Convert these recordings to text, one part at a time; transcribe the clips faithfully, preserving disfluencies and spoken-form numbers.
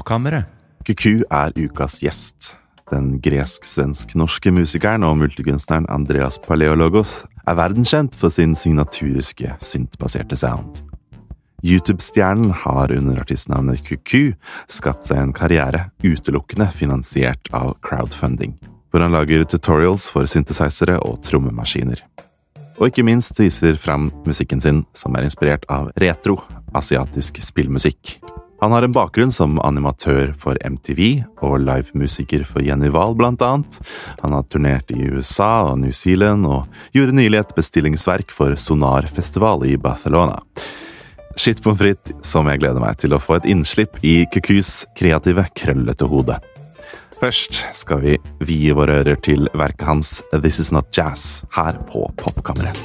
Popkammeret. Kyku er ukas gjest. Den gresk-svensk-norske musikeren og multikunstneren Andreas Paleologos er verdenskjent for sin signaturiske syntbaserte sound. YouTube-stjernen har under artistnavnet Kyku skapt seg en karriere utelukkende finansiert av crowdfunding, hvor han lager tutorials for synthesizere og trommemaskiner. Og ikke minst viser frem musikken sin som er inspirert av retro, asiatisk spillmusikk. Han har en bakgrunn som animatør for M T V og livemusiker for Jenny Wahl blant annet. Han har turnert i U S A og New Zealand og gjorde nylig et bestillingsverk for Sonar Festival i Barcelona. Shit pommes frites som jeg gleder meg til å få et innslipp i Kykus kreative, krøllete hode. Først skal vi vie våre ører til verket hans This Is Not Jazz her på Popkammeret.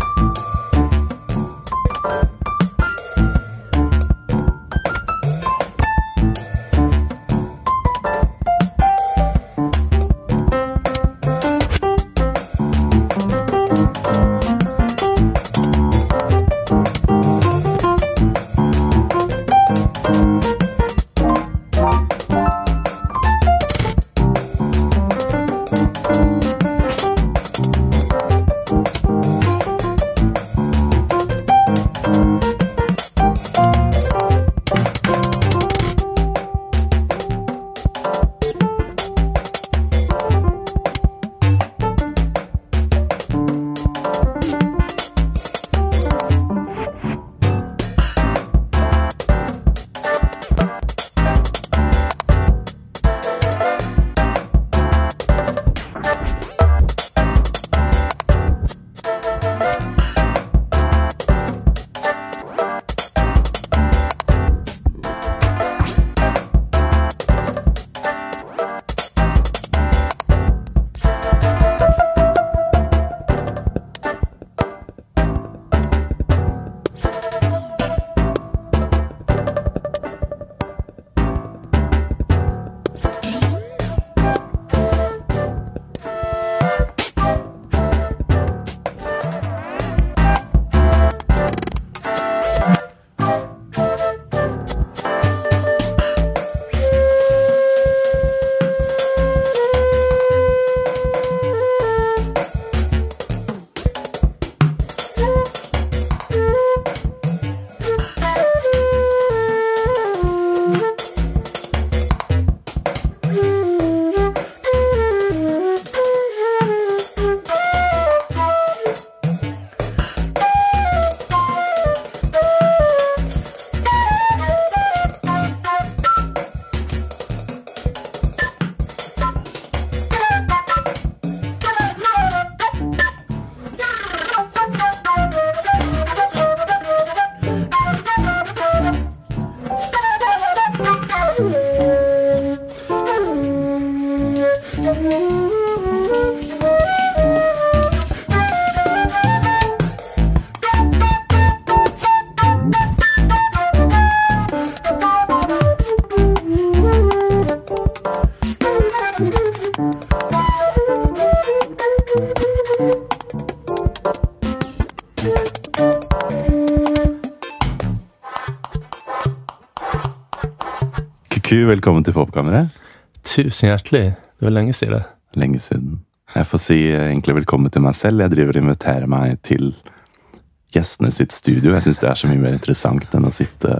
Kyku, velkommen til Popkammeret. Tusen hjertelig. Det var lenge siden. Lenge siden. Jeg får si egentlig velkommen til meg selv. Jeg driver og inviterer meg til gjestene sitt studio. Jeg synes det er så mye mer interessant enn å sitte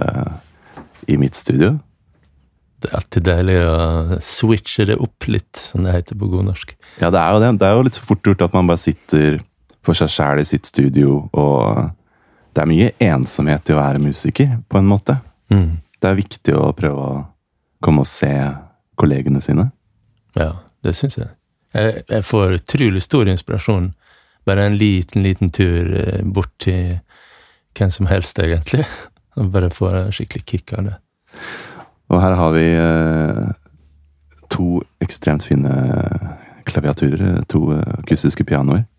i mitt studio. Det er alltid deilig å switche det opp litt, som det heter på god norsk. Ja, det er jo det. Det er jo litt fort gjort at man bare sitter for seg selv i sitt studio, og det er mye ensomhet i å være musiker, på en måte. Mm. Det er viktig å prøve å komme og se kollegene sine. Ja, det synes jeg. jeg. Jeg får utrolig stor inspirasjon. Bare en liten, liten tur bort til hvem som helst, egentlig. Og bare få skikkelig kick av det. Og her har vi eh, to ekstremt fine klaviaturer, to akustiske pianoer.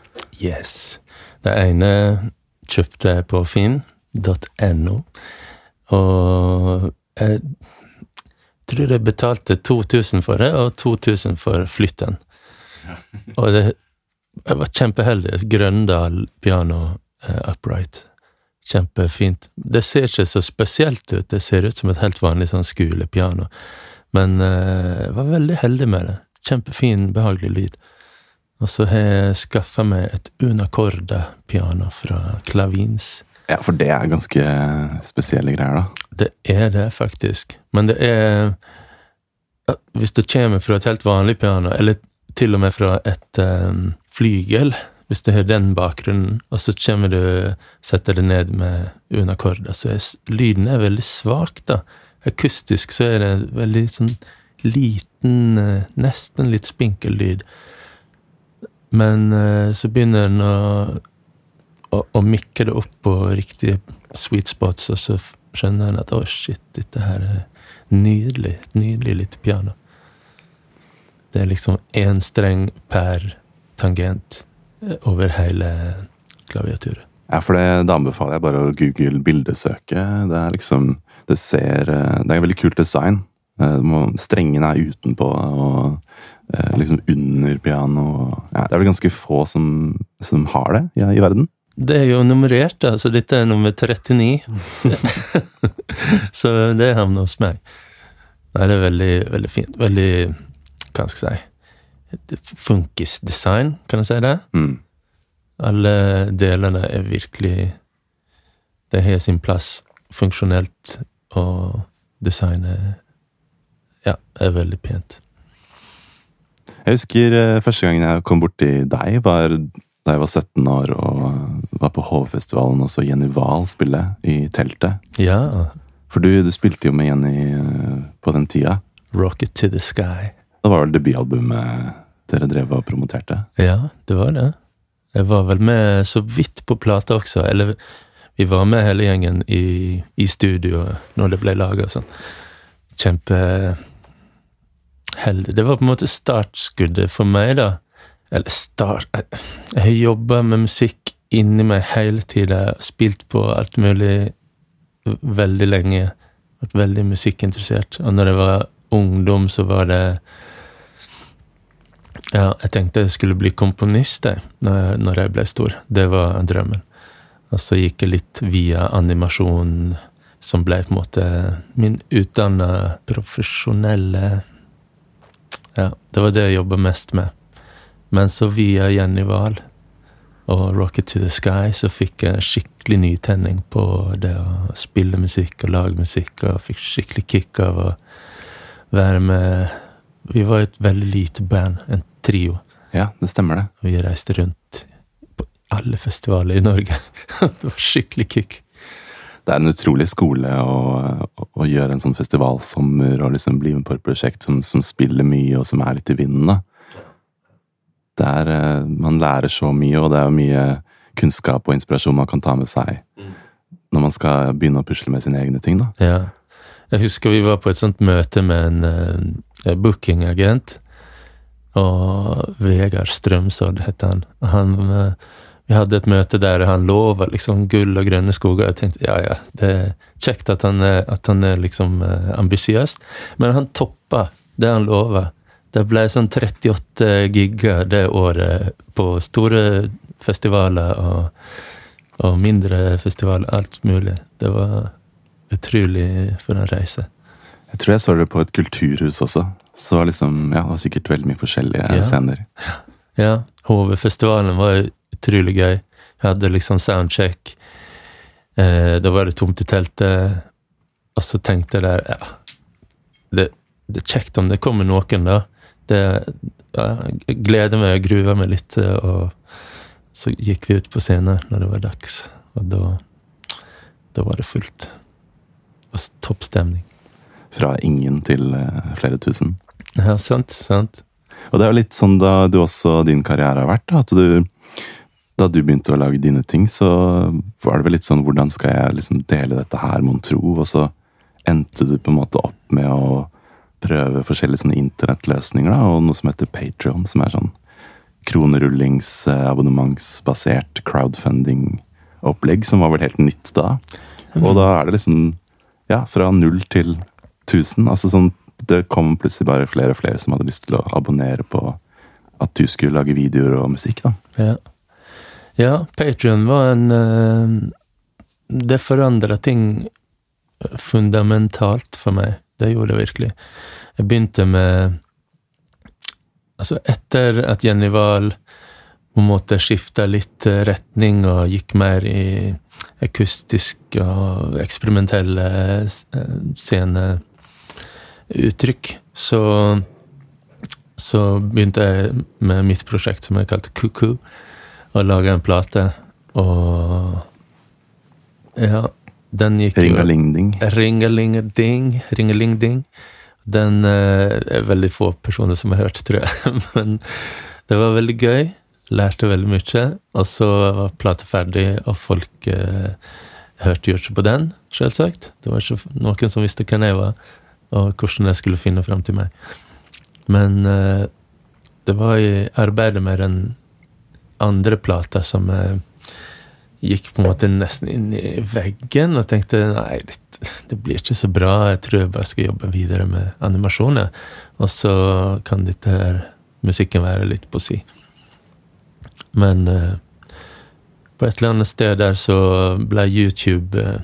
Yes. Det ene kjøpte jeg på finn punktum no, og jeg tror jeg betalte to tusen for det, og to tusen for flytten. Og det, jeg var kjempeheldig. Grøndal piano uh, upright. kjempefint. Det ser ikke så spesielt ut, det ser ut som et helt vanlig sånn skolepiano. Men uh, jeg var veldig heldig med det. Kjempefin, behagelig lyd. Og så har jeg skaffet meg et Unacorda-piano fra Klavins. Ja, for det er ganske spesielle greier da. Det er det faktisk. Men det er... Hvis du kommer fra et helt vanlig piano, eller til og med fra et um, flygel, hvis du har den bakgrunnen, og så kommer du, setter det ned med Unacorda, så er lyden er veldig svak da. Akustisk så er det veldig sånn liten, nesten litt spinkel lyd. Men uh, så begynner den å, å, å mikke det opp på riktige sweet spots, og så skjønner den at, åh oh, shit, dette her er nydelig, nydelig litt piano. Det er liksom en streng per tangent over hele klaviaturet. Ja, for det, det anbefaler jeg bare å Google bildesøke. Det er liksom, det ser, det er veldig kult design. Strengene er utenpå, og liksom under piano. Ja, det er vel ganske få som, som har det ja, i verden. Det er jo nummerert da, så dette er nummer trettini. Så det havner hos meg. Nei, det er veldig, veldig fint. Veldig, hva skal jeg si, funkis-design, kan jeg si det? Mm. Alle delene er virkelig, det har sin plass funksjonelt, og designet, ja, er veldig pent. Jeg husker første gangen jeg kom bort til deg, var da jeg var sytten år og var på Hovefestivalen og så Jenny Wahl spille i teltet. Ja. For du, du spilte jo med Jenny på den tida. Rocket to the Sky. Det var vel debutalbumet dere drev og promoterte? Ja, det var det. Jeg var vel med så vidt på plata også, eller vi var med hele gjengen i, i studio når det ble laget og sånn. Kjempe heldig. Det var på en måte startskuddet for meg da. Eller start, jeg, jeg har jobbet med musikk inni meg hele tiden, spilt på alt mulig veldig lenge, vært veldig musikkinteressert, og når jeg var ungdom så var det, ja, jeg tenkte jeg skulle bli komponist jeg, når, jeg, når jeg ble stor, det var drømmen, og så gikk jeg litt via animasjon, som ble på en måte min utdannet profesjonelle, ja, det var det jeg jobbet mest med. Men så via Jenny Wahl og Rocket to the Sky så fikk jeg skikkelig nytenning på det å spille musikk og lage musikk, og fikk skikkelig kick av å være med. Vi var et veldig lite band, en trio. Ja, det stemmer det. Vi reiste rundt på alle festivaler i Norge. Det var skikkelig kick. Det er en utrolig skole å, å, å gjøre en sånn festivalsommer og liksom bli med på et prosjekt som, som spiller mye og som er litt i vinden da. Der man lærer så mye, og det er jo mye kunnskap og inspirasjon man kan ta med seg når man skal begynne å pusle med sine egne ting da. Ja, jeg husker vi var på et sånt møte med en uh, bookingagent, og Vegard Strømsodd heter han. han uh, vi hadde et møte der han lover liksom gull og grønne skoger, og jeg tenkte, ja, ja, det er kjekt at han er, at han er liksom uh, ambisiøs, men han toppa det han lover. Det ble sånn trettiåtte gigger det året på store festivaler og, og mindre festivaler, alt mulig. Det var utrolig for en reise. Jeg tror jeg så det på et kulturhus også. Så det var liksom, ja, det var sikkert veldig mye forskjellige ja. Scener. Ja, ja. Hovefestivalen var utrolig gøy. Jeg hadde liksom soundcheck. Eh, da var det tomt i teltet. Og så tenkte jeg der, ja, det, det er kjekt om det kommer noen da. Det, ja, jeg gleder meg og gruer meg litt, og så gikk vi ut på scenen når det var dags, og da, da var det fullt. Det var toppstemning. Fra ingen til uh, flere tusen. Ja, sant, sant. Og det er jo litt sånn da du også, din karriere har vært, da, at du, da du begynte å lage dine ting, så var det vel litt sånn, hvordan skal jeg liksom dele dette her, mon tro, og så endte du på en måte opp med å prøve forskjellige sånne internettløsninger da, og noe som heter Patreon, som er sånn kronerullings, abonnementsbasert crowdfunding-opplegg, som var vel helt nytt da. Mm. Og da er det liksom, ja, fra null til tusen, altså sånn, det kom plutselig bare flere og flere som hadde lyst til å abonnere på at du skulle lage videoer og musikk da. Ja, ja Patreon var en, det forandret ting fundamentalt for meg. Det gjorde det virkelig. Jeg begynte med, altså etter at Jenny Wahl på en måte skiftet litt retning og gikk mer i akustisk og eksperimentelle sceneuttrykk, så, så begynte jeg med mitt prosjekt som jeg kalte Cuckoo, å lage en plate, og ja, den gikk Ringalingding. Ringalingding, Ringalingding. Den eh, er veldig få personer som har hørt, tror jeg, men det var veldig gøy, lærte veldig mye, og så var plata ferdig, og folk eh, hørte jo ikke på den, selvsagt. Det var ikke noen som visste hvem jeg var, og hvordan jeg skulle finne frem til meg. Men eh, det var i arbeidet med den andre plata som jeg gikk på en måte nesten inn i veggen, og tenkte, nei, det, det blir ikke så bra, jeg tror jeg bare skal jobbe videre med animasjoner, og så kan dette her musikken være litt på si. Men eh, på et eller annet sted der så ble YouTube eh,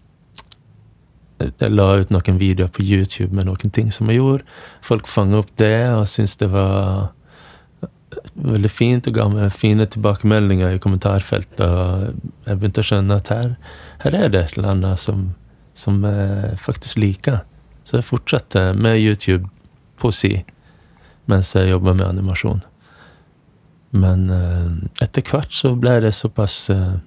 jeg la ut noen videoer på YouTube med noen ting som jeg gjorde. Folk fanget opp det og syntes det var veldig fint og ga meg fine tilbakemeldinger i kommentarfeltet, og jeg begynte å skjønne at her, her er det et eller annet som, som jeg faktisk liker. Så jeg fortsatte med YouTube på si mens jeg jobbet med animasjon. Men uh, etter hvert så ble det såpass uh,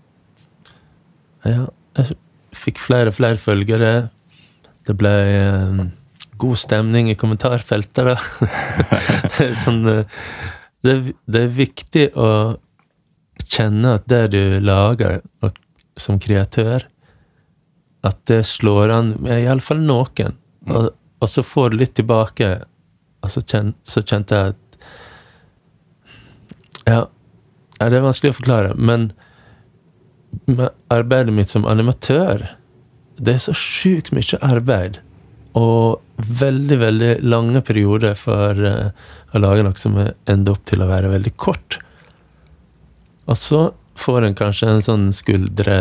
ja, jeg fikk flere og flere følgere. Det ble uh, god stemning i kommentarfeltet da. Det er sånn uh, det, er, det er viktig å kjenne at det du lager og, som kreatør, at det slår an med i alle fall noen, og, og så får du litt tilbake, og så, kjen, så kjente jeg at ja, det er vanskelig å forklare, men med arbeidet mitt som animatør, det er så sykt mye arbeid, og veldig, veldig lange perioder for uh, å lage noe som ender opp til å være veldig kort. Og så får en kanskje en sånn skuldre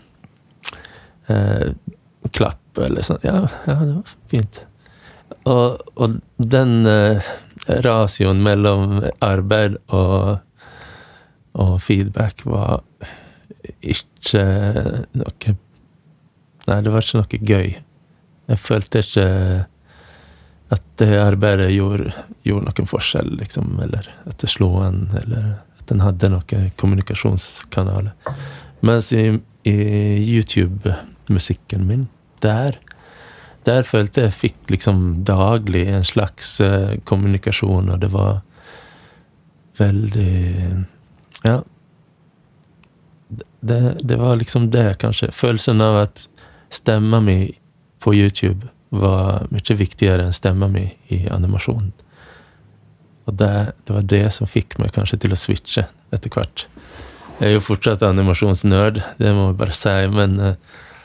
uh, klapp, eller sånn, ja, ja, det var fint. Og, og den uh, rasioen mellom arbeid og og feedback var ikke noe, nei, det var ikke noe gøy. Jeg følte ikke at det arbeidet gjorde, gjorde noen forskjell, liksom, eller at det slo en, eller at den hadde noen kommunikasjonskanaler. Mens i, i YouTube-musikken min, der, der følte jeg fikk liksom daglig en slags uh, kommunikasjon, og det var veldig ja, det, det var liksom det, kanskje. Følelsen av at stemma mi på YouTube var mye viktigere enn stemma mi i animasjonen. Og det, det var det som fikk meg kanskje til å switche etter hvert. Jeg er jo fortsatt animasjonsnørd, det må jeg bare si, men uh,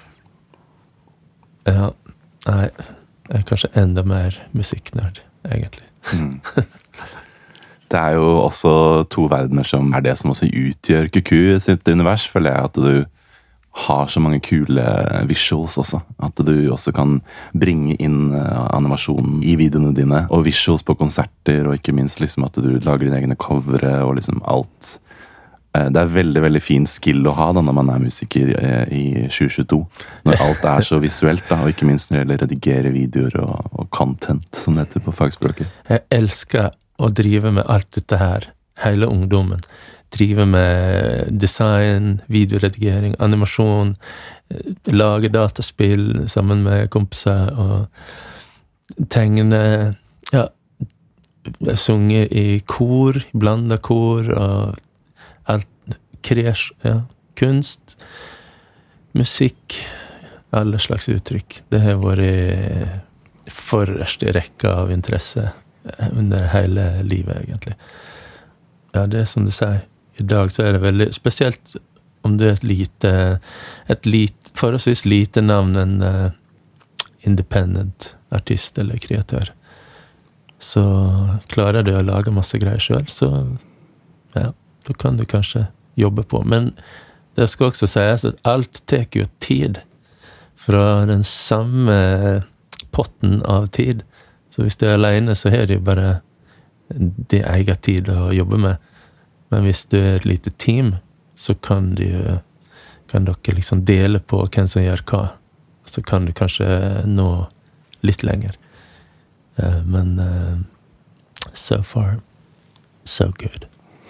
ja, nei, jeg er kanskje enda mer musikknørd, egentlig. Mm. Det er jo også to verdener som er det som også utgjør Cuckoo i sitt univers, føler jeg, at du har så mange kule visuals også. At du også kan bringe inn animasjonen i videoene dine, og visuals på konserter, og ikke minst liksom at du lager dine egne covere og liksom alt. Det er veldig, veldig fin skill å ha da når man er musiker i tjue tjueto. Når alt er så visuelt da, og ikke minst når det gjelder redigere videoer og, og content, som det heter på fagspråket. Jeg elsker å drive med alt dette her, hele ungdommen. Drive med design, videoredigering, animasjon, lage dataspill sammen med kompiser, og tegne, ja, sunge i kor, blanda kor, og alt, kreas, ja, kunst, musikk, alle slags uttrykk. Det har vært forrest i rekka av interesse under hele livet, egentlig. Ja, det er som du sier. I dag så er det veldig, spesielt om du er et lite, et lite, forholdsvis lite navn, en uh, independent artist eller kreatør. Så klarer du å lage masse greier selv, så ja, da kan du kanskje jobbe på. Men det skal også sies at alt teker jo tid fra den samme potten av tid. Så hvis du er alene, så er det jo bare det egen tid å jobbe med. Men hvis du er et lite team, så kan du kan dere liksom dele på hvem som gjør hva. Så kan du kanskje nå litt lenger. Uh, men uh, so far, so good.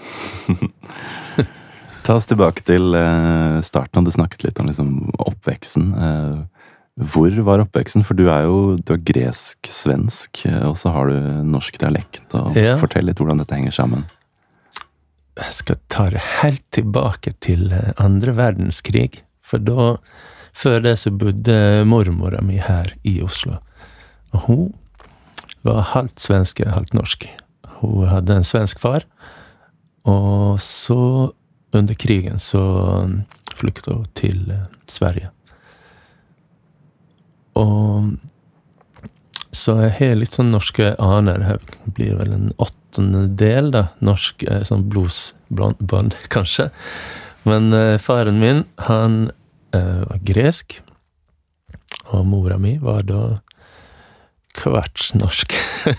Ta oss tilbake til uh, starten, og du snakket litt om liksom, oppveksten. Uh, hvor var oppveksten? For du er jo du er gresk-svensk, og så har du norsk dialekt. Og ja. Fortell litt hvordan dette henger sammen. Jeg skal ta det helt tilbake til andre verdenskrig, for da, før det så bodde mormora mi her i Oslo. Og hun var halvt svensk, halvt norsk. Hun hadde en svensk far, og så under krigen så flyktet hun til Sverige. Og så jeg har litt sånn norske aner, det blir vel en åttende del da, norsk sånn blodsbånd kanskje. Men eh, faren min, han eh, var gresk, og mora mi var da kvart norsk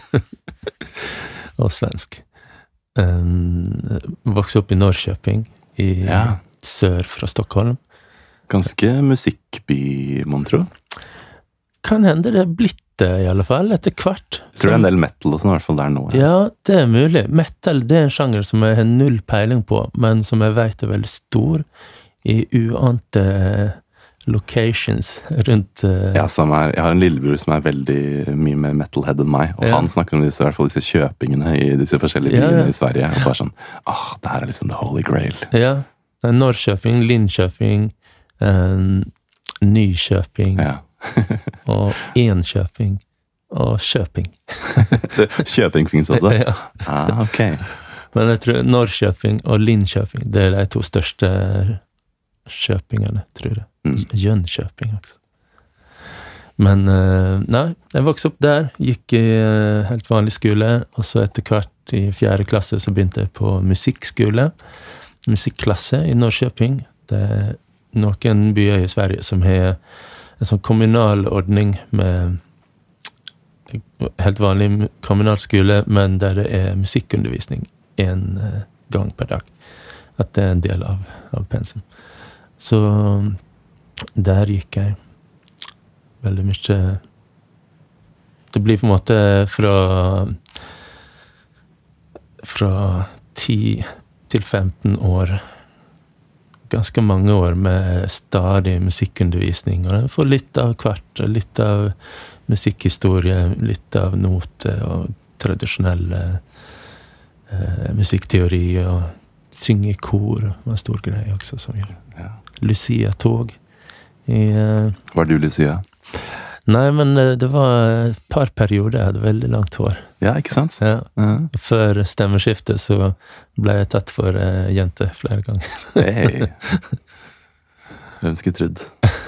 og svensk. Um, vokste opp i Norrköping, i ja. Sør fra Stockholm. Ganske musikkby, mon tro? Kan hende det er blitt det, i alle fall, etter hvert. Jeg tror det er en del metal også, i hvert fall der nå. Ja. ja, det er mulig. Metal, det er en sjanger som jeg har null peiling på, men som jeg vet er veldig stor i uante locations rundt... Uh... Ja, som er, jeg har en lillebror som er veldig mye mer metalhead enn meg, og ja. Han snakker om disse, i hvert fall disse kjøpingene i disse forskjellige byene ja, ja. I Sverige, og bare sånn, ah, det her er liksom the holy grail. Ja, det er Norrköping, Linköping, um, Nyköping, ja. og Enköping og Köping. Köping finnes også? Ja. Ah, ok. Men jeg tror Norrköping og Linköping, det er de to største Köpingene, tror jeg. Mm. Jönköping også. Men nei, jeg vokste opp der, gikk i helt vanlig skole, og så etter hvert i fjerde klasse så begynte jeg på musikkskole, musikklasse i Norrköping. Det er noen byer i Sverige som har en sånn kommunal ordning med helt vanlig kommunal skole, men der det er musikkundervisning en gang per dag. At det er en del av, av pensum. Så der gikk jeg veldig mye. Det blir på en måte fra fra ti til femten år, ganske mange år med stadig musikkundervisning, og jeg får litt av hvert, litt av musikkhistorie, litt av noter og tradisjonelle eh, musikkteori, og synge i kor var en stor greie også som gjør. Ja. Lucia-tog. I, eh, var du Lucia? Nei, men det var et par perioder, jeg hadde veldig langt hår. Ja, ikke sant? Ja. Uh-huh. Før stemmeskiftet så ble jeg tatt for uh, jente flere ganger. Hei! Hvem skulle trodd?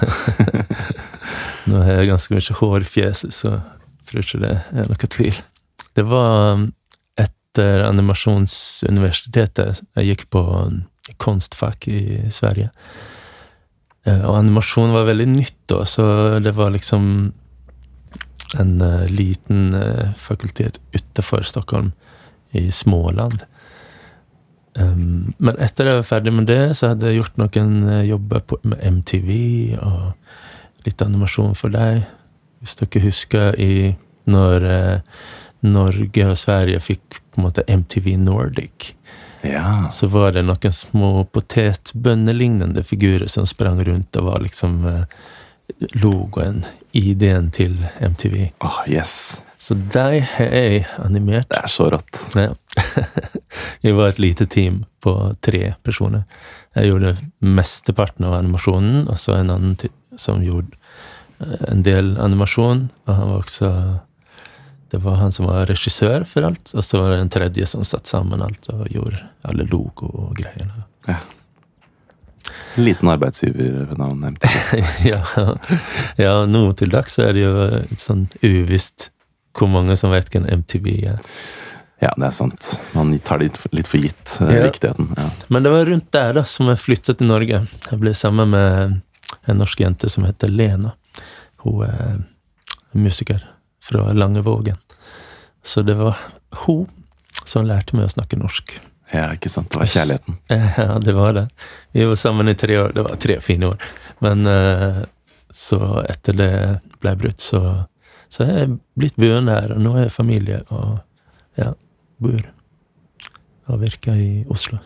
Nå har jeg ganske mye hår i fjeset, så jeg tror ikke det er noe tvil. Det var etter animasjonsuniversitetet jeg gikk på konstfag i Sverige. Og animasjon var veldig nytt da, så det var liksom en uh, liten uh, fakultet utenfor Stockholm i Småland. Um, men etter jeg var ferdig med det, så hadde jeg gjort noen uh, jobber på, med M T V og litt animasjon for deg. Hvis dere husker i når uh, Norge og Sverige fikk på en måte M T V Nordic, ja. Så var det noen små potetbønnelignende figurer som sprang rundt og var liksom uh, logoen, ideen til M T V. Åh, oh, yes. Så de har jeg animert. Det er så rått. Ja. Jeg var et lite team på tre personer. Jeg gjorde mesteparten av animasjonen, og så en annen t- som gjorde en del animasjon, og han var også... Det var han som var regissør for alt, og så var det en tredje som satt sammen alt og gjorde alle logo og greiene. Ja. En liten arbeidsgiver ved navn M T V. ja, ja, nå til dags er det jo et sånn uvisst hvor mange som vet hvem M T V er. Ja, det er sant. Man tar det litt for gitt, ja. Riktigheten. Ja. Men det var rundt der da, som jeg flyttet til Norge. Jeg ble sammen med en norsk jente som heter Lena. Hun er musiker fra Langevågen. Så det var hun som lærte meg å snakke norsk. Ja, ikke sant? Det var kjærligheten. Ja, det var det. Vi var sammen i tre år. Det var tre fine år. Men så etter det ble brutt, så, så er jeg blitt boende her, og nå er jeg familie, og ja, bor og virker i Oslo.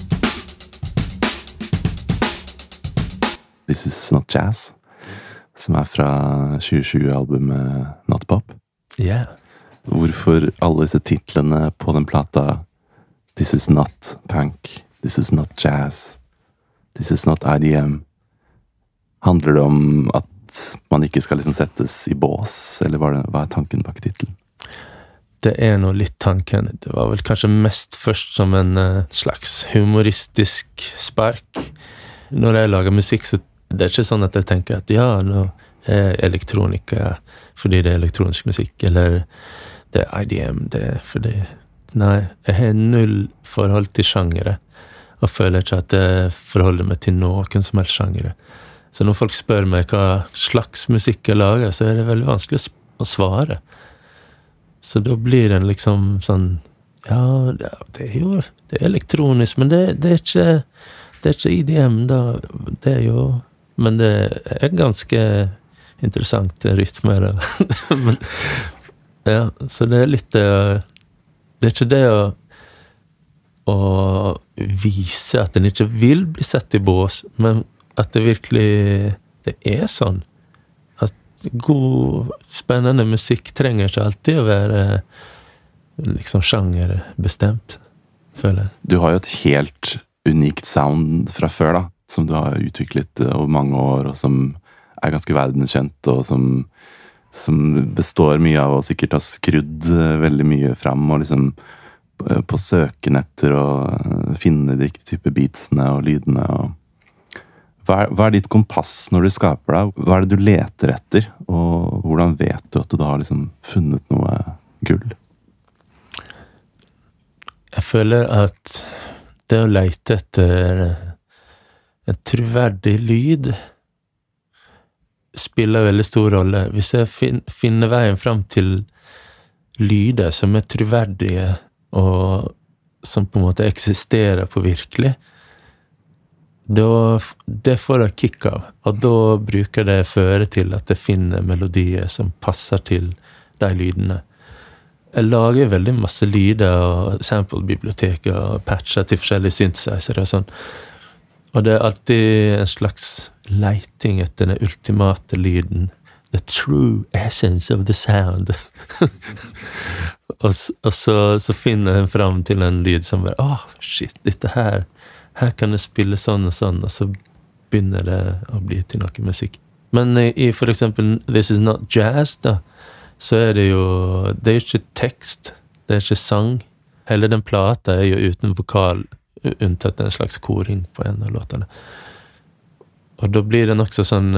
This is not jazz, som er fra tjue tjue-albumet Not Pop. Ja. Yeah. Hvorfor alle disse titlene på den plata This is not punk, this is not jazz, this is not I D M? Handler det om at man ikke skal liksom settes i bås, eller hva er, det, hva er tanken bak titlen? Det er noe litt tanken. Det var vel kanskje mest først som en uh, slags humoristisk spark. Når jeg lager musikk, så det er ikke sånn at jeg tenker at ja, nå er elektronika fordi det er elektronisk musikk, eller det er I D M, det er fordi... Nei, jeg har null forhold til sjangere, og føler ikke at jeg forholder meg til noen som helst sjangere. Så når folk spør meg hva slags musikk jeg lager, så er det veldig vanskelig å svare. Så da blir den liksom sånn, ja, det er jo det er elektronisk, men det, det, er ikke, det er ikke I D M da, det er jo, men det er ganske interessant rytme da. Men, ja, så det er litt, det er ikke det å, å vise at den ikke vil bli sett i bås, men at det virkelig, det er sånn. God, spennende musikk trenger ikke alltid å være liksom sjangerbestemt, føler jeg. Du har jo et helt unikt sound fra før da, som du har utviklet over mange år, og som er ganske verdenskjent, og som, som består mye av å sikkert ha skrudd veldig mye fram, og liksom på søken etter å finne de riktige type beatsene og lydene, og Hva er, hva er ditt kompass når du skaper deg? Hva er det du leter etter? Og hvordan vet du at du da har liksom funnet noe gull? Jeg føler at det å lete etter en troverdig lyd spiller veldig stor rolle. Hvis jeg fin, finner veien frem til lyder som er troverdige, og som på en måte eksisterer på virkelig, Da, det får jeg kick av, og da bruker det føre til at jeg finner melodier som passer til de lydene. Jeg lager veldig masse lyder og sample-biblioteker og patcher til forskjellige synthesizer og sånn. Og det er alltid en slags leiting etter den ultimate lyden. The true essence of the sound. og og så, så finner jeg frem til en lyd som bare, åh, oh, shit, dette her her kan jeg spille sånn og sånn, og så begynner det å bli til noe musikk. Men i, i for eksempel This is not jazz da, så er det jo, det er jo ikke tekst, det er ikke sang. Hele den plata er jo uten vokal, unntatt en slags koring på en av låtene. Og da blir det nokså sånn,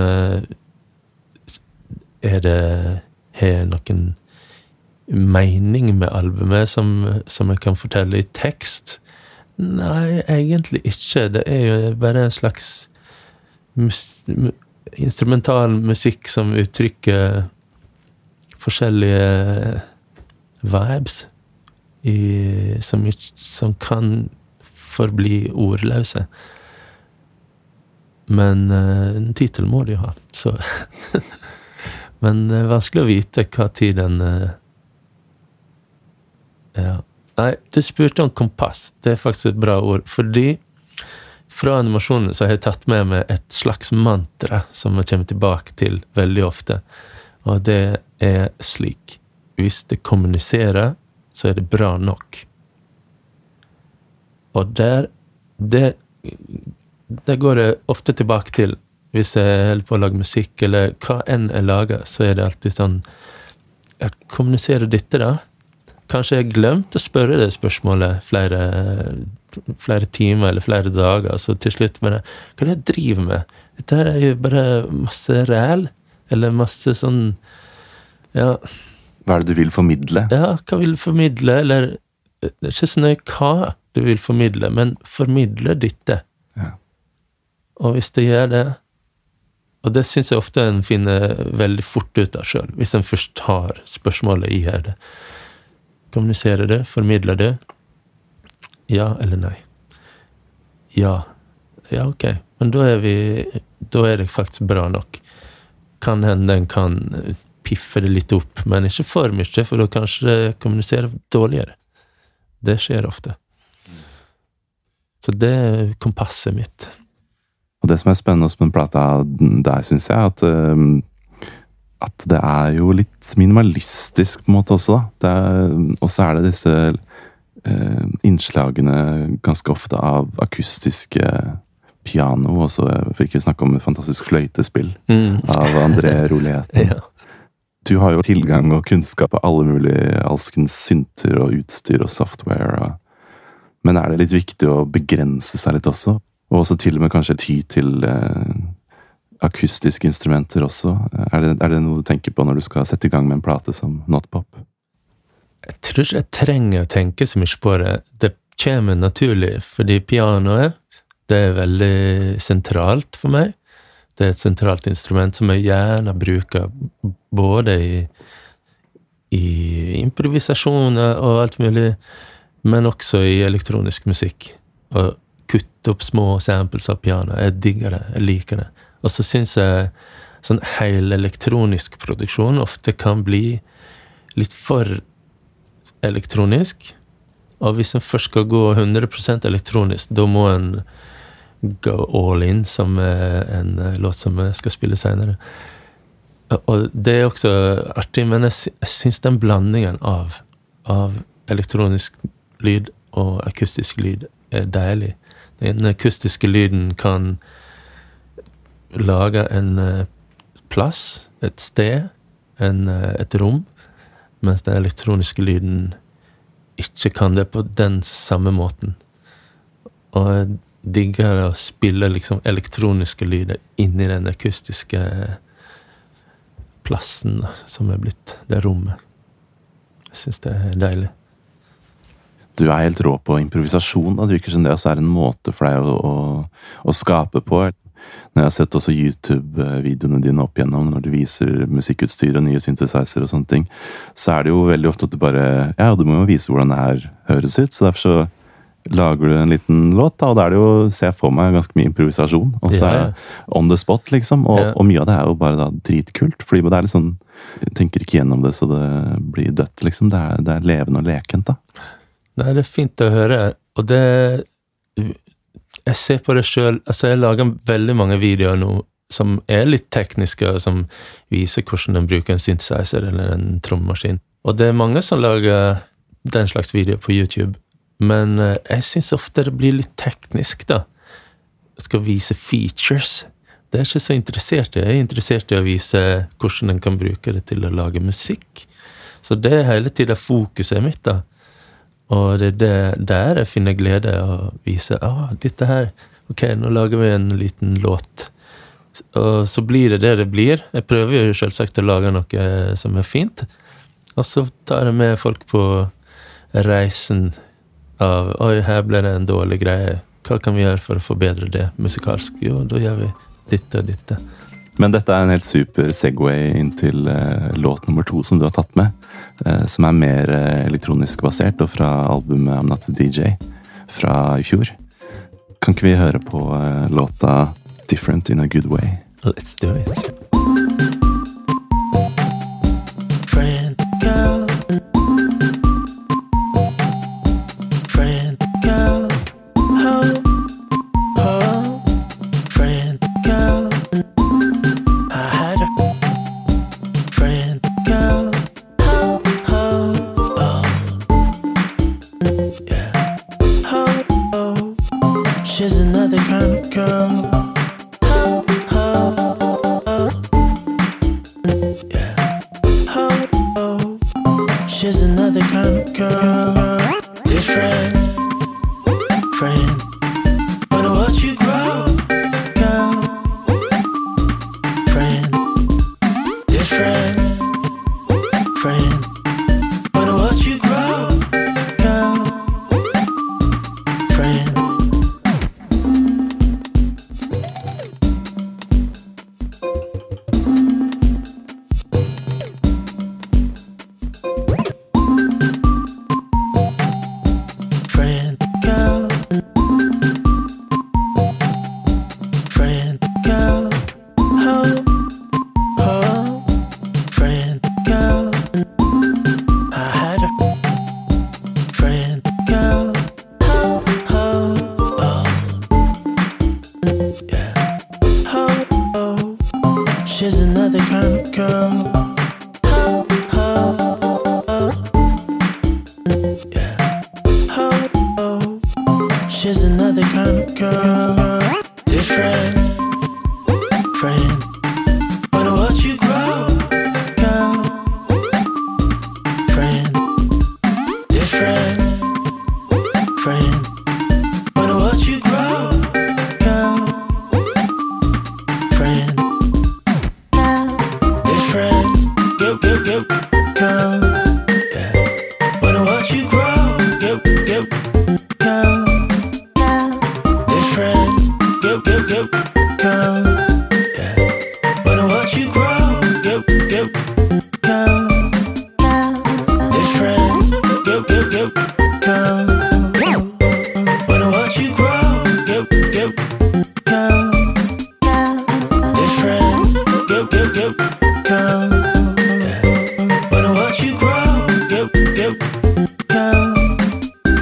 er det, har noen mening med albumet som, som jeg kan fortelle i tekst? Nei, egentlig ikke. Det er jo bare en slags mus instrumental musikk som uttrykker forskjellige vibes i, som, som kan forbli ordløse. Men uh, en titel må de ha. Så Men det er vanskelig å vite hva tid den uh, ja. Nei, du spurte om kompass. Det er faktisk et bra ord, fordi fra animasjonen så har jeg tatt med meg et slags mantra som jeg kommer tilbake til veldig ofte, og det er slik: hvis det kommuniserer, så er det bra nok. Og der, det, det går jeg ofte tilbake til hvis jeg holder på å lage musikk, eller hva enn jeg lager, så er det alltid sånn, jeg kommuniserer dette da, Kanskje jeg glemte å spørre det spørsmålet flere, flere timer eller flere dager, så til slutt bare, hva er det jeg driver med? Dette her er jo bare masse ræl, eller masse sånn, ja. Hva er det du vil formidle? Ja, hva vil du formidle, eller det er ikke så nøye hva du vil formidle, men formidle dette. Ja. Og hvis det gjør det, og det synes jeg ofte en finner veldig fort ut av selv, hvis en først har spørsmålet i her det. Kommuniserer det, formidler det, ja eller nei? Ja, ja ok, men da er vi, da er det faktisk bra nok. Kan hende den kan piffe det litt opp, men ikke for mye, for da kanskje det kommuniserer dårligere. Det skjer ofte. Så det er kompasset mitt. Og det som er spennende hos den plata der, synes jeg, at, uh, at det er jo litt minimalistisk på en måte også, da. Og så er det disse uh, innslagene ganske ofte av akustiske piano, og så for ikke snakke om et fantastisk fløytespill mm. av André Rolieten. Ja. Du har jo tilgang og kunnskap av alle mulige alskens synter og utstyr og software, og, men er det litt viktig å begrense seg litt også? Og også til og med kanskje ty til eh, akustiske instrumenter også. Er det, er det noe du tenker på når du skal sette i gang med en plate som Not Pop? Jeg tror ikke jeg trenger å tenke så mye på det. Det kommer naturlig, fordi pianoet, det er veldig sentralt for meg. Det er et sentralt instrument som jeg gjerne bruker både i, i improvisasjoner og alt mulig, men også i elektronisk musikk. Og kutte opp små samples av piano. Jeg digger det, jeg liker det. Og så synes jeg sånn hel elektronisk produksjon ofte kan bli litt for elektronisk. Og hvis en først skal gå hundre prosent elektronisk, da må en go all in, som en låt som jeg skal spille senere. Og det er også artig, men jeg, jeg synes den blandingen av, av elektronisk lyd og akustisk lyd er deilig. Den akustiske lyden kan lage en plass, et sted, en, et rom, mens den elektroniske lyden ikke kan det på den samme måten. Og jeg digger å spille liksom elektroniske lyder inn i den akustiske plassen som er blitt det rommet. Jeg synes det er deilig. Du er helt rå på improvisasjon, da. Det virker som det også er en måte for deg å, å, å skape på. Når jeg har sett også YouTube-videoene dine opp igjennom, når du viser musikkutstyr og nye synthesizer og sånne ting, så er det jo veldig ofte at du bare, ja, du må jo vise hvordan det her høres ut, så derfor så lager du en liten låt, da, og da er det jo, ser jeg for meg, ganske mye improvisasjon, og så er det on the spot, liksom, og, og mye av det er jo bare da dritkult, fordi det er litt sånn, jeg tenker ikke gjennom det så det blir dødt, liksom, det er, det er levende og lekent, da. Nei, det er fint å høre, og det, jeg ser på det selv, altså jeg lager veldig mange videoer nå, som er litt tekniske, og som viser hvordan den bruker en synthesizer eller en trommaskin, og det er mange som lager den slags videoer på YouTube, men jeg synes ofte det blir litt teknisk da, jeg skal vise features, det er ikke så interessert i, jeg er interessert i å vise hvordan en kan bruke det til å lage musikk, så det er hele tiden fokuset mitt da, og det er det, der jeg finner glede å vise, ah, dette her, ok, nå lager vi en liten låt. Og så blir det det det blir. Jeg prøver jo selvsagt å lage noe som er fint. Og så tar jeg med folk på reisen av, oi, her ble det en dårlig greie. Hva kan vi gjøre for å forbedre det musikalsk? Jo, da gjør vi ditt og ditt. Men dette er en helt super segway inn til eh, låt nummer to som du har tatt med, eh, som er mer eh, elektronisk basert, og fra albumet I'm Not a D J fra i fjor. Kan ikke vi høre på eh, låta Different in a Good Way? Let's do it. Friend, girl. Friend, girl. Oh, oh. Friend, girl. She's another kind of girl. Oh, oh, oh. Yeah. Oh, oh. She's another kind of girl. Different. Friend. Wanna watch you grow, girl. Friend. Different. Friend. Wanna watch you grow, girl.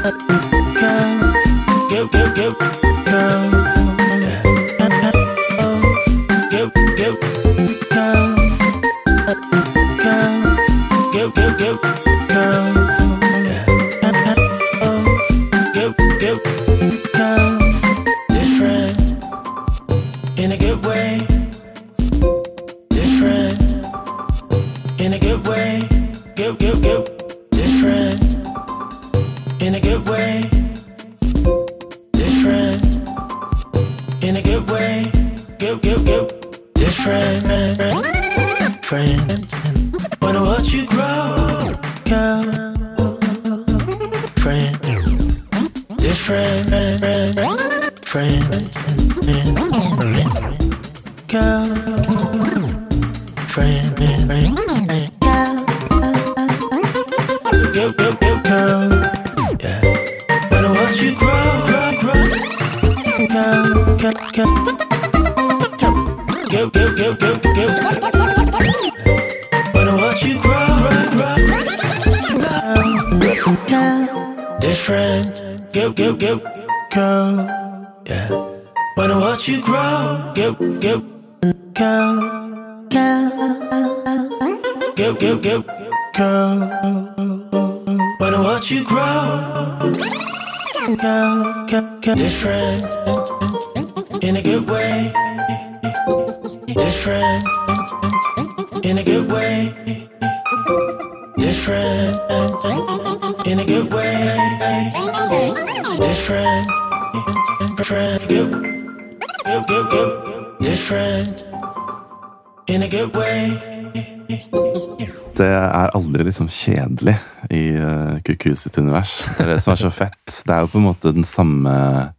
Det er aldri liksom kjedelig i uh, Kuku sitt univers. Det er det som er så fett. Det er jo på en måte den samme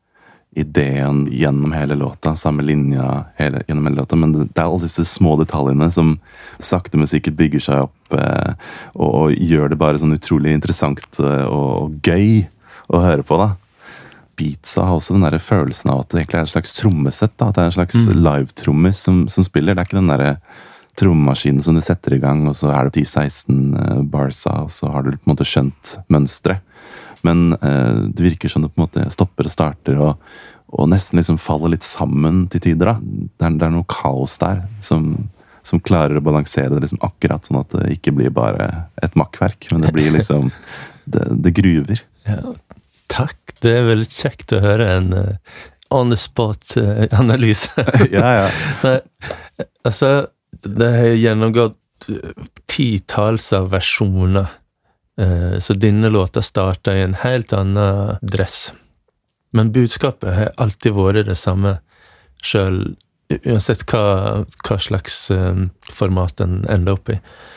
ideen gjennom hele låta, samme linja hele, gjennom hele låta, men det er alle disse små detaljene som sakte men sikkert bygger seg opp uh, og, og gjør det bare sånn utrolig interessant uh, og, og gøy å høre på, da. Beatsa har også den der følelsen av at det egentlig er en slags trommesett, da. At det er en slags mm. live-trommis som, som spiller. Det er ikke den der trommemaskinen som du setter i gang, og så er det ti seksten uh, barsa, og så har du på en måte skjønt mønstret. Men uh, det virker som det på en måte stopper og starter, og, og nesten liksom faller litt sammen til tider, da. Det er, det er noe kaos der, som, som klarer å balansere det liksom akkurat sånn at det ikke blir bare et makkverk, men det blir liksom, det, det gruver. Ja, takk. Det er veldig kjekt å høre en uh, on the spot uh, analyse. Ja, ja. Nei, altså, det har gjennomgått titalls av versjoner, eh, så denne låta startet i en helt annen dress. Men budskapet har alltid vært det samme, selv uansett hva, hva slags eh, format den ender opp i.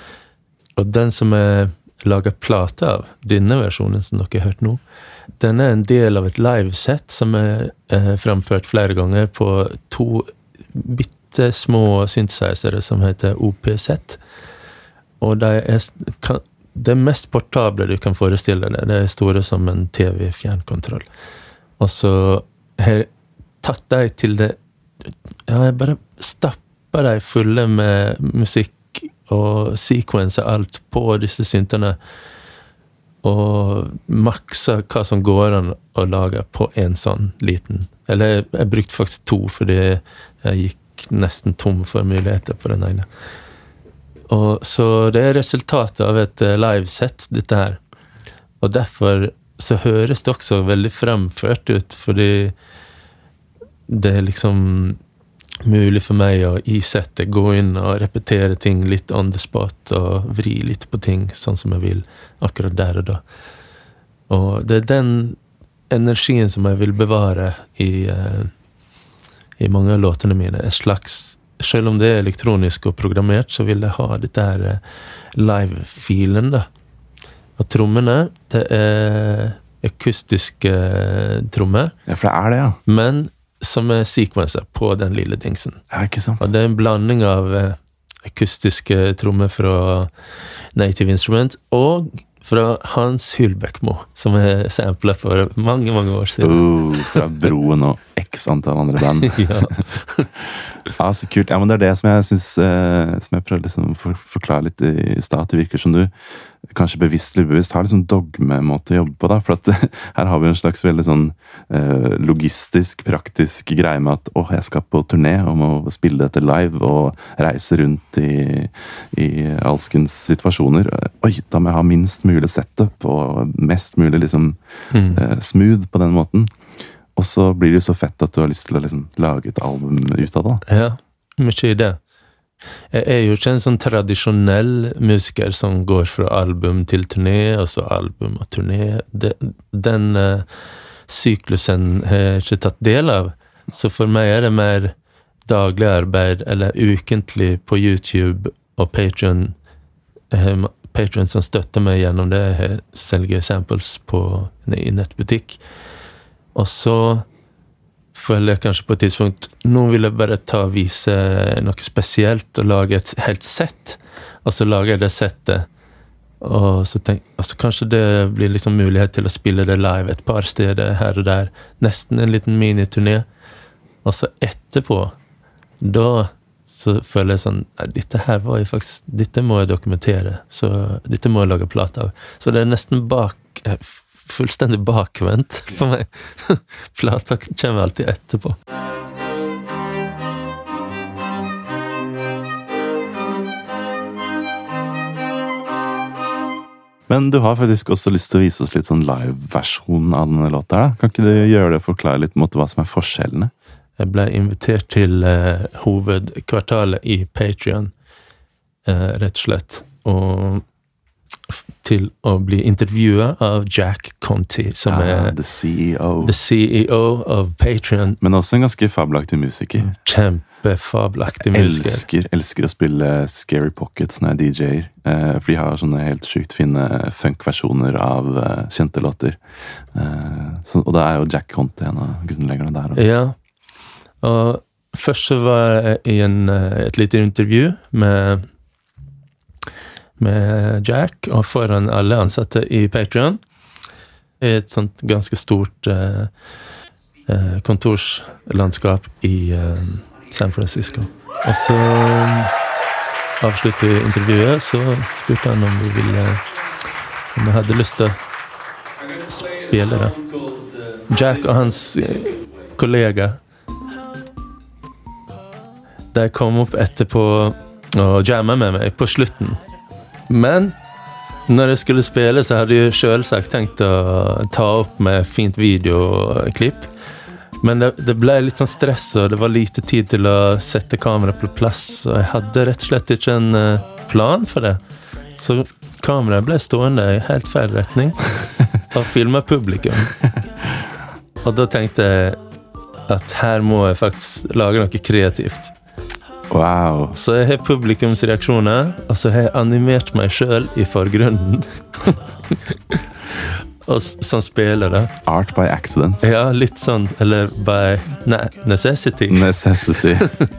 Og den som er laget plate av, denne versjonen som dere har hørt nå, den er en del av et livesett som er eh, framført flere ganger på to bitte små synthesizere som heter O P Z, og de er kan, det mest portable du kan forestille deg. Det er store som en T V-fjernkontroll, og så har jeg tatt deg til det, ja, jeg bare stapper deg fulle med musikk og sequencer alt på disse syntene, og maksa hva som går an å lage på en sånn liten, eller jeg, jeg brukte faktisk to fordi jeg gikk nesten tom for muligheter på den ene. Og så det er resultatet av et livesett, dette her. Og derfor så høres det også veldig fremført ut, fordi det er liksom mulig for meg å i settet gå inn og repetere ting litt on the spot, og vri litt på ting sånn som jeg vil, akkurat der og da. Og det er den energien som jeg vil bevare i i mange av låtene mine, en slags, selv om det er elektronisk og programmert, så vil jeg ha dette her live-filen, da. Og trommene, det er akustiske trommer. Ja, for det er det, ja. Men som er sequencer på den lille dingsen. Ja, ikke sant. Og det er en blanding av akustiske trommer fra Native Instrument, og fra Hans Hylbekmo, som er samplet for mange, mange år siden. Uh, fra Broen og x antall andre band. Ja. Ja, så kult. Ja, men det er det som jeg synes, eh, som jeg prøvde liksom å for, forklare litt i stad. Det virker som du kanskje bevisst eller ubevisst, har liksom dogme-måte å jobbe på, da. For at her har vi en slags veldig sånn eh, logistisk, praktisk greie med at åh, jeg skal på turné og må spille dette live og reise rundt i, i alskens situasjoner. Oi, da må jeg ha minst mulig setup og mest mulig liksom mm. eh, smooth på den måten. Og så blir det jo så fett at du har lyst til å liksom lage et album ut av det. Ja, mye i det. Jeg er jo ikke en sånn tradisjonell musiker som går fra album til turné, og så album og turné. Den, den uh, syklusen har jeg ikke tatt del av. Så for meg er det mer daglig arbeid, eller ukentlig på YouTube og Patreon. Uh, Patreon som støtter meg gjennom det, jeg selger samples på, i nettbutikk. Og så føler jeg kanskje på et tidspunkt, nå vil jeg bare ta og vise noe spesielt og lage et helt sett, og så lager jeg det settet, og så, tenk, og så kanskje det blir liksom mulighet til å spille det live et par steder her og der, nesten en liten miniturné, og så etterpå, da så føler jeg sånn, dette her var jo faktisk, dette må jeg dokumentere, så dette må jeg lage plate av. Så det er nesten bak, fullstendig bakvendt for meg. Plata kommer alltid etterpå. Men du har faktisk også lyst til å vise oss litt sånn live-versjon av denne låta, da? Kan ikke du gjøre det og forklare litt mot hva som er forskjellene? Jeg ble invitert til uh, hovedkvartalet i Patreon, uh, rett og slett, og til å bli intervjuet av Jack Conte, som ah, er the C E O. The C E O of Patreon. Men også en ganske fabelaktig musiker. Kjempefabelaktig musiker. Elsker, elsker å spille Scary Pockets når jeg D J-er, eh, for de har sånne helt sykt fine funk-versjoner av eh, kjente låter. Eh, så, og det er jo Jack Conte, en av grunnleggerne der. Og. Ja, og først så var jeg i en, et lite intervju med med Jack, og foran alle ansatte i Patreon. I et sånt ganske stort eh, eh, kontorslandskap i eh, San Francisco. Og så avsluttet vi intervjuet, så spurte han om vi ville, om jeg hadde lyst til å spille det. Jack og hans kollega, de kom opp etterpå og jammet med meg på slutten. Men når jeg skulle spille, så hadde jeg selvsagt tenkt å ta opp med fint videoklipp. Men det, det ble litt sånn stress, og det var lite tid til å sette kameraet på plass. Og jeg hadde rett og slett ikke en plan for det. Så kameraet ble stående i helt feil retning og filmet publikum. Og da tenkte jeg at her må jeg faktisk lage noe kreativt. Wow. Så jeg har publikumsreaksjoner, og så har jeg animert meg selv i forgrunnen. Og som spiller det. Art by accident. Ja, litt sånn, eller by ne- necessity. Necessity.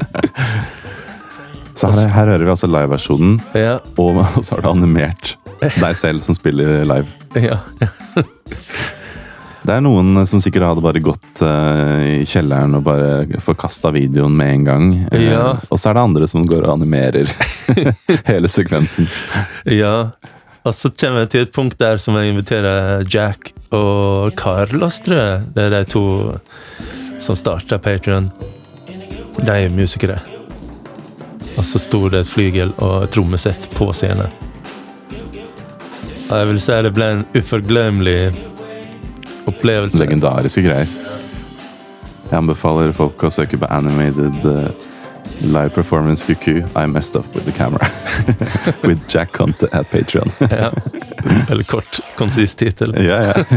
Så her, her hører vi altså live-versjonen, ja. Og så har du animert deg selv som spiller live. Ja, ja. Det er noen som sikkert hadde bare gått uh, i kjelleren og bare forkastet videoen med en gang. Uh, ja. Og så er det andre som går og animerer hele sekvensen. Ja, og så kommer jeg til et punkt der som jeg inviterer Jack og Carlos, tror jeg. Det er de to som startet Patreon. De er musikere. Og så stod det et flygel og trommesett på scenen. Og jeg vil si det ble en uforglemmelig opplevelse. Legendariske greier. Jeg anbefaler folk å søke på Animated uh, Live Performance Q Q I Messed Up With The Camera with Jack Conte at Patreon. Ja, veldig kort, konsis titel. Ja, ja.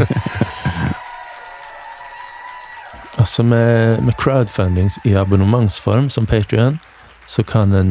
Altså med, med crowdfundings i abonnementsform som Patreon, så kan en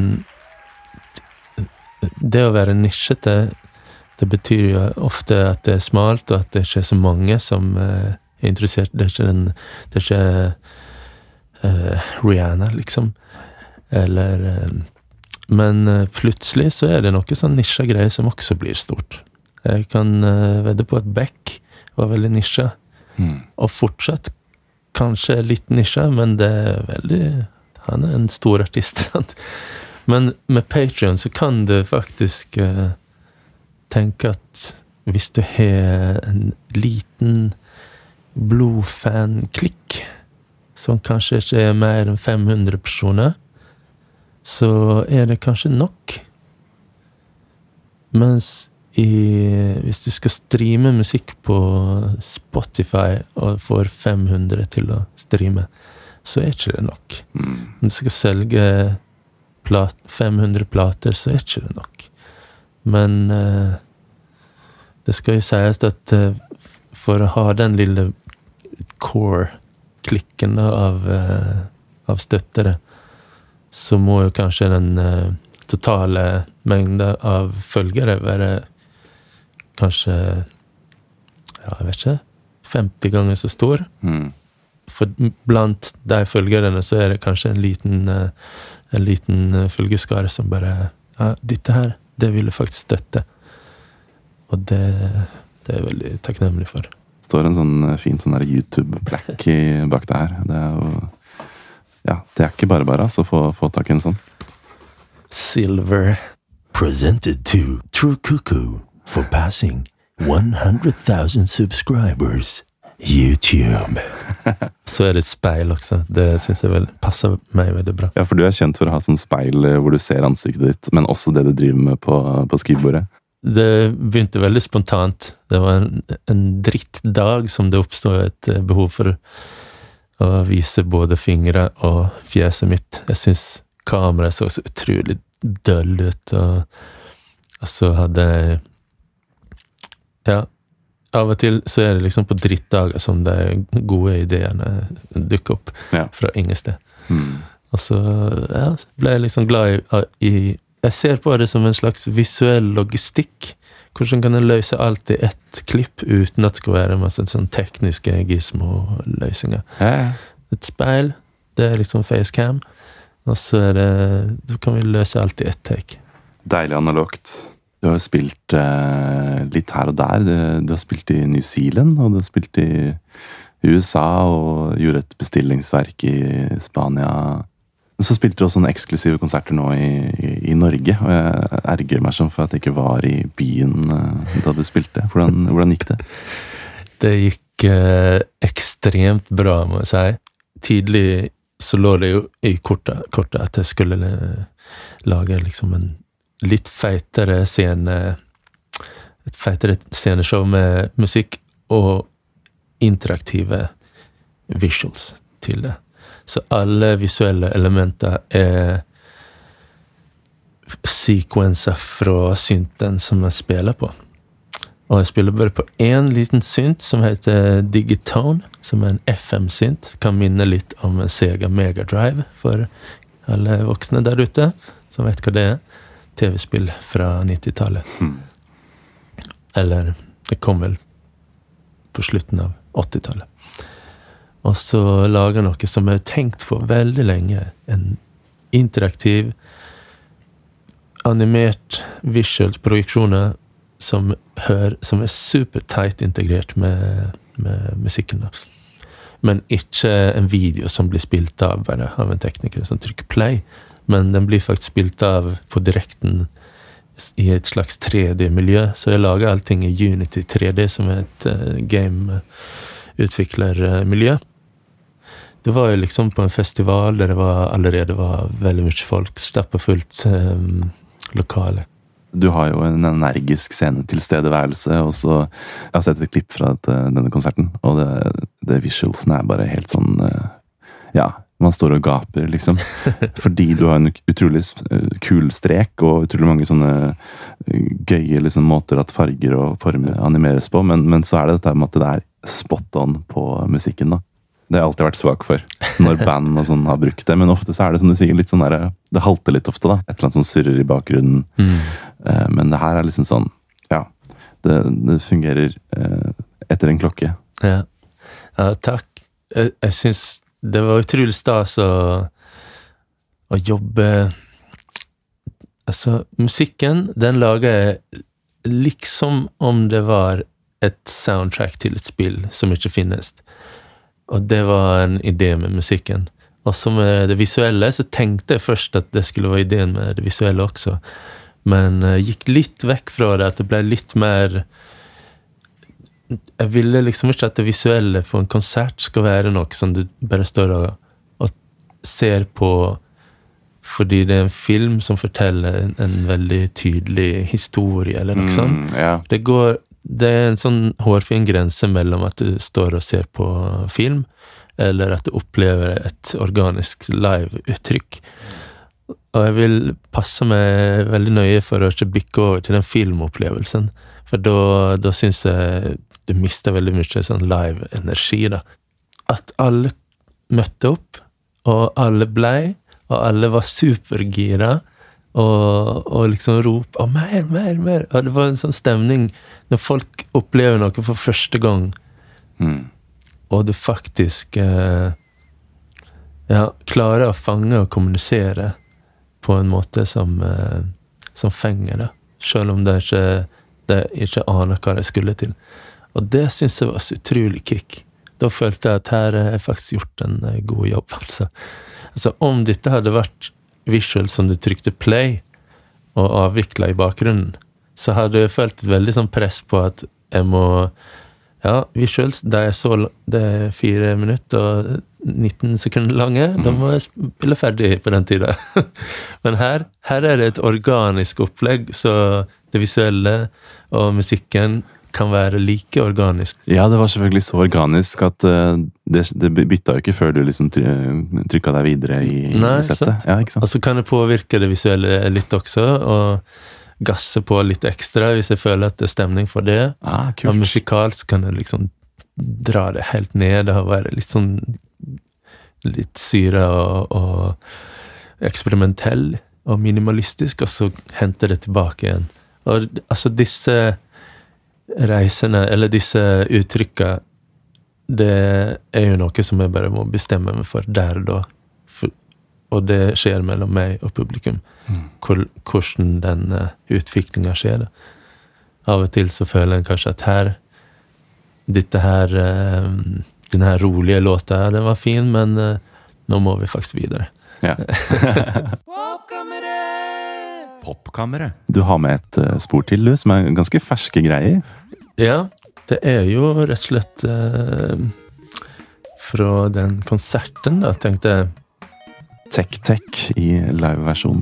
det å være nisjete, det betyr jo ofte at det er smalt, og at det ikke er så mange som uh, er interessert. Det er ikke, en, det er ikke uh, Rihanna, liksom. Eller, uh, men uh, plutselig så er det noe sånn nisjegreier som også blir stort. Jeg kan uh, vedde på at Beck var veldig nisje, mm. og fortsatt kanskje litt nisje, men det er veldig, han er en stor artist. Sant? Men med Patreon så kan det faktisk... Uh, tenker at hvis du har en liten blodfan-klikk, som kanskje ikke er mer enn fem hundre personer, så er det kanskje nok. Mens i, hvis du skal streame musikk på Spotify og får fem hundre til å streame, så er ikke det nok. Mm. Om du skal selge plat, fem hundre plater, så er ikke det nok. Men uh, det skal jo sies at uh, for å ha den lille core-klikken av, uh, av støttere, så må jo kanskje den uh, totale mengden av følgere være kanskje, ja, jeg vet ikke, femti ganger så stor. Mm. For blant de følgerne så er det kanskje en liten, uh, en liten uh, følgeskare som bare, ja, dette her, det vil jeg faktisk støtte. Og det, det er jeg veldig takknemlig for. Det står en sånn fin sånn der YouTube-plakk bak det her. Det er jo, ja, det er ikke bare bare altså, å få, få tak i en sånn. Silver. Presented to True Cuckoo for passing one hundred thousand subscribers. YouTube. Så er det et speil også. Det synes jeg vel passer meg veldig bra. Ja, for du er kjent for å ha sånn speil hvor du ser ansiktet ditt, men også det du driver med på, på skrivebordet. Det begynte veldig spontant. Det var en, en drittdag som det oppstod et behov for å vise både fingre og fjeset mitt. Jeg synes kameraet så så utrolig døll ut, og, og så hadde jeg, ja, av og til så er det liksom på drittdager som de gode ideene dukker opp, ja, fra ingen sted. Mm. Og så, ja, så ble jeg liksom glad i, i jeg ser på det som en slags visuell logistikk. Hvordan kan jeg løse alt i ett klipp uten at det skal være masse sånn tekniske gizmo-løsninger. Ja, ja. Et speil, det er liksom facecam, og så er det, så kan vi løse alt i ett take. Deilig analogt. Du har jo spilt eh, litt her og der. Du har spilt i New Zealand, og du har spilt i U S A, og gjorde et bestillingsverk i Spania. Så spilte du også noen eksklusive konserter nå i, i, i Norge, og jeg erger meg sånn for at jeg ikke var i byen eh, da du spilte. Hvordan, hvordan gikk det? Det gikk eh, ekstremt bra, må jeg si. Tidlig så lå det jo i kortet, kortet at jeg skulle lage liksom en litt feitere scene, et feitere sceneshow med musikk og interaktive visuals til det. Så alle visuelle elementer er sekvenser fra synten som jeg spiller på. Og jeg spiller bare på en liten synt som heter Digitone, som er en F M-synt. Kan minne litt om Sega Mega Drive for alle voksne der ute, som vet hva det er. T V-spill fra nittitallet. Mm. Eller det kom vel på slutten av åttitallet. Og så lager noe som jeg har tenkt på veldig lenge. En interaktiv, animert visual projeksjoner som, hør, som er super tight integrert med, med musikken. Da. Men ikke en video som blir spilt av bare av en tekniker som trykker play, men den blir faktisk spilt av på direkten i et slags tre D-miljø. Så jeg lager allting i Unity tre D, som er et uh, game-utviklermiljø. Det var jo liksom på en festival der det var, allerede var veldig mye folk, stappet fullt um, lokale. Du har jo en energisk scenetilstedeværelse, og så jeg har sett et klipp fra et, denne konserten, og det, det visualsen er bare helt sånn, ja, man står og gaper, liksom. Fordi du har en utrolig kul strek, og utrolig mange sånne gøye liksom, måter at farger og former animeres på, men, men så er det dette med at det er spot on på musikken, da. Det har jeg alltid vært svak for, når band og sånn har brukt det, men ofte så er det, som du sier, litt sånn der, det halter litt ofte, da. Et eller annet som surrer i bakgrunnen. Mm. Men det her er liksom sånn, ja, det, det fungerer etter en klokke. Ja, ja takk. Jeg, jeg synes det var utrolig stas å, å jobbe. Altså, musikken, den lager jeg liksom om det var et soundtrack til et spill som ikke finnes. Og det var en idé med musikken. Og så med det visuelle, så tenkte jeg først at det skulle være ideen med det visuelle også. men uh, gikk litt vekk fra det, at det ble litt mer... Jeg ville liksom ikke at det visuelle på en konsert skal være noe som du bare står og, og ser på fordi det er en film som forteller en, en veldig tydelig historie eller noe sånt. Mm, ja. Det går, det er en sånn hårfin grense mellom at du står og ser på film, eller at du opplever et organisk live-uttrykk. Og jeg vil passe meg veldig nøye for å ikke bykke over til den filmopplevelsen, for da, da synes jeg du mister veldig mye sånn live-energi da. At alle møtte opp, og alle blei, og alle var supergira, og, og liksom rop, «Å, mer, mer, mer!» Og det var en sånn stemning når folk opplever noe for første gang, Mm. og du faktisk eh, ja, klarer å fange og kommunisere på en måte som, eh, som fenger det, selv om det ikke, det ikke aner hva det skulle til. Og det synes jeg var så utrolig kick. Da følte jeg at her har jeg faktisk gjort en uh, god jobb, altså. Altså, om dette hadde vært visual som du trykte play og avviklet i bakgrunnen, så hadde jeg følt et veldig sånn press på at jeg må, ja, visuals, det er så, det er fire minutter og nitten sekunder lange, da må jeg spille ferdig på den tiden. Men her, her er det et organisk opplegg, så det visuelle og musikken kan være like organisk. Ja, det var selvfølgelig så organisk at uh, det, det bytta jo ikke før du liksom trykket deg videre i, Nei, i settet. sant. Ja, ikke sant? Og så kan det påvirke det visuelle litt også, og gasse på litt ekstra hvis jeg føler at det er stemning for det. Ah, Og kult. musikalt så kan jeg liksom dra det helt ned og være litt sånn litt syre og, og eksperimentell og minimalistisk, og så henter det tilbake igjen. Og altså disse reisene, eller disse uttrykkene, det er jo noe som jeg bare må bestemme meg for der og da. For, og det skjer mellom meg og publikum. Mm. Hvor, hvordan den uh, utviklingen skjer. Da. Av og til så føler jeg kanskje at her, dette her, uh, denne her rolige låta her, den var fin, men uh, nå må vi faktisk videre. Ja. Popkammeret. Du har med et uh, spor til, du, som er ganske ferske greier. Ja, det er jo rett og slett uh, fra den konserten da, tenkte jeg. Tech-tech i live-versjon.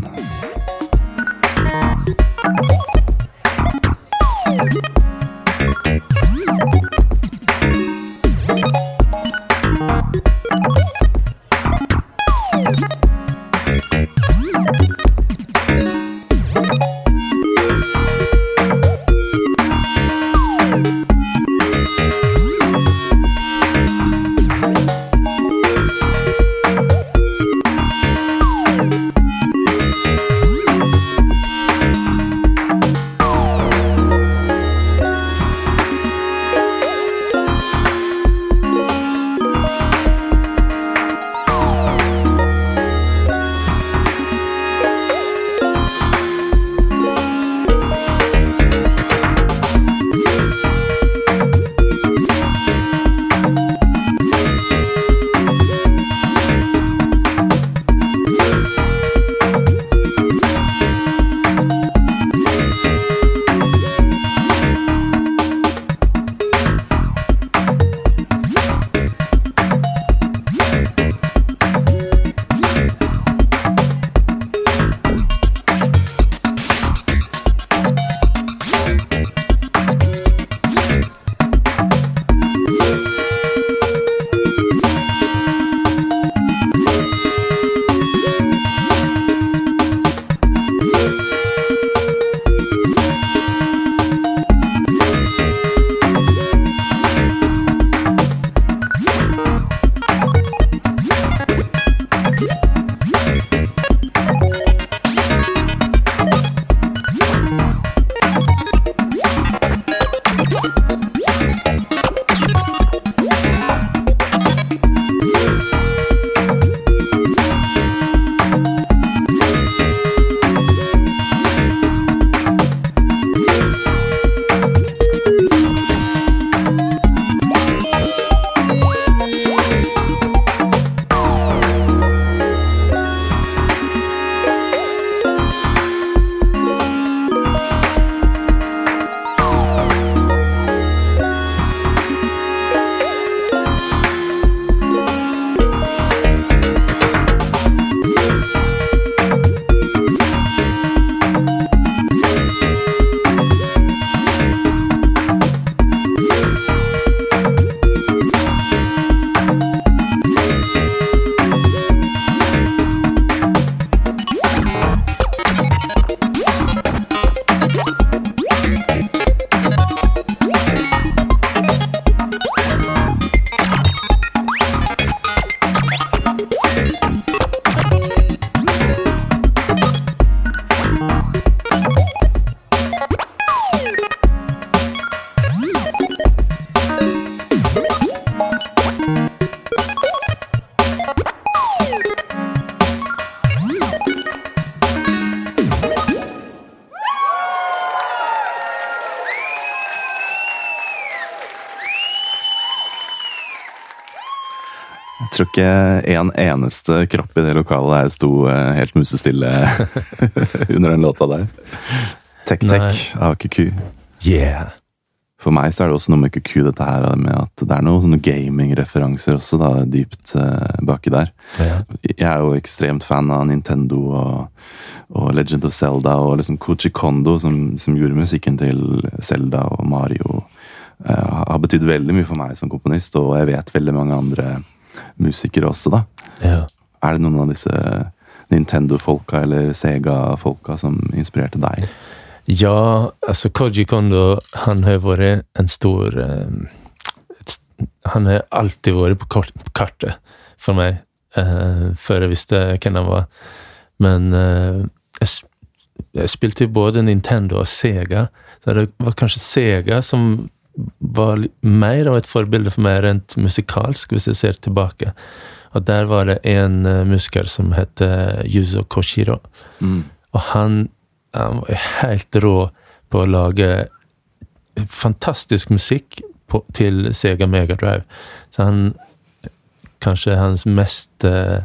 Jeg tror ikke en eneste kropp i det lokalet her sto helt musestille under den låta der. Tek-tek av Q Q. Yeah. For meg så er det også noe med Q Q dette her med at det er noen sånne gaming-referanser også da, dypt uh, baki der. Ja. Jeg er jo ekstremt fan av Nintendo og, og Legend of Zelda og liksom Koji Kondo som, som gjorde musikken til Zelda og Mario. Uh, har betydd veldig mye for meg som komponist, og jeg vet veldig mange andre musikere også da. Ja. Er det noen av disse Nintendo-folka eller Sega-folka som inspirerte deg? Ja, alltså Koji Kondo, han har varit en stor eh, han har alltid varit på, kort, på kartet för mig eh, för jag visste vem han var. Men eh, jag, jag spelade ju både Nintendo och Sega, så det var kanske Sega som var mer av ett förebild för mig rent musikalsk, hvis jag ser tillbaka. Och där var det en uh, musiker som hette Yuzo Koshiro. Mm. Och han Han var helt rå på å lage fantastisk musikk på, til Sega Mega Drive. Så han, kanskje hans mest eh,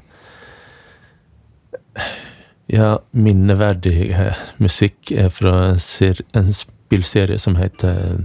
ja, minneverdige musikk er fra en, ser, en spillserie som heter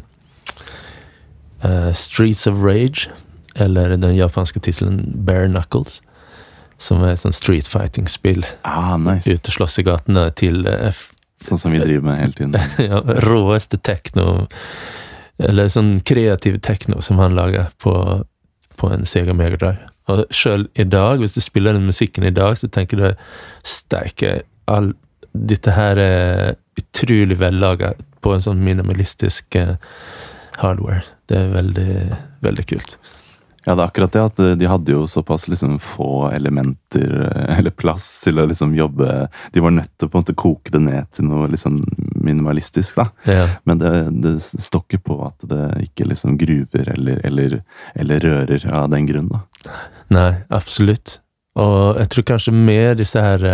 uh, Streets of Rage, eller den japanske titelen Bare Knuckles, som er et sånn street fighting-spill. Ah, nice. Ute slåss i gatene til uh, sånn som vi driver med hele tiden. Ja, råeste techno, eller sånn kreativ techno som han lager på, på en Sega Mega Drive. Og selv i dag, hvis du spiller den musikken i dag, så tenker du, steike, all, dette her er utrolig vellaget på en sånn minimalistisk uh, hardware. Det er veldig, veldig kult. Ja, det er akkurat det at de hadde jo såpass liksom få elementer eller plass til å liksom jobbe. De var nødt til å på en måte koke det ned til noe liksom minimalistisk da. Ja. Men det, det stokker på at det ikke liksom gruver eller, eller, eller rører av den grunn da. Nei, absolutt. Og jeg tror kanskje med disse her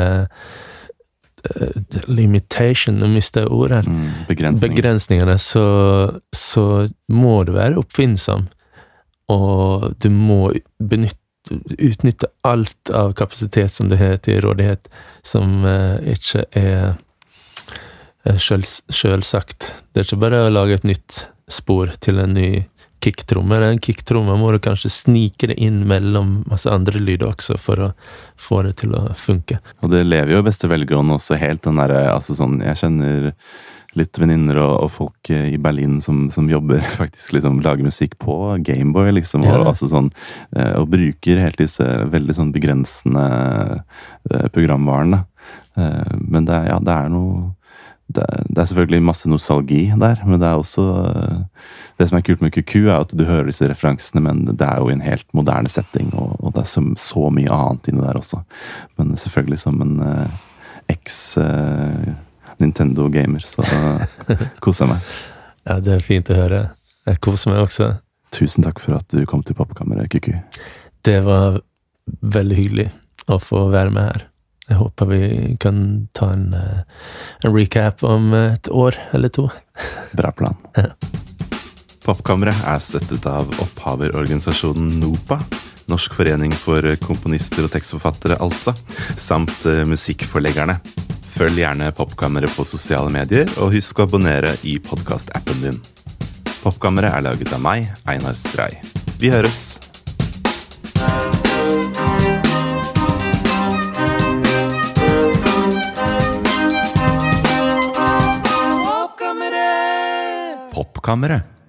uh, limitation, nå mister jeg ordet her. Mm, begrensninger. Begrensningene, så, så må du være oppfinnsom. Og du må benytte, utnytte alt av kapasitet som det har til rådighet, som uh, ikke er uh, selv, selvsagt. Det er ikke bare å lage et nytt spor til en ny kicktromme. En kicktromme må du kanskje snike det inn mellom masse andre lyder også for å få det til å funke. Og det lever jo i beste velgående også helt den der, altså sånn, jeg kjenner litt venninner og, og folk i Berlin som, som jobber faktisk liksom, lager musikk på Gameboy liksom, og, ja. Altså sånn, og bruker helt disse veldig sånn begrensende eh, programvarene. Eh, men det, ja, det er noe det, det er selvfølgelig masse nostalgi der, men det er også det som er kult med Q Q er at du hører disse referansene, men det er jo i en helt moderne setting, og, og det er så, så mye annet inne der også. Men selvfølgelig som en eh, eks eh, Nintendo gamer, så koser jeg meg. Ja, det er fint å høre. Jeg koser meg også. Tusen takk for at du kom til Popkammeret, Q Q. Det var veldig hyggelig å få være med her. Jeg håper vi kan ta en, en recap om et år eller to. Bra plan. Ja. Popkammeret er støttet av opphaverorganisasjonen NOPA, Norsk forening for komponister og tekstforfattere altså, samt musikkforleggerne. Følg gjerne Popkammeret på sosiale medier, og husk å abonnere i podcast-appen din. Popkammeret er laget av meg, Einar Stray. Vi høres! Popkammeret! Popkammeret!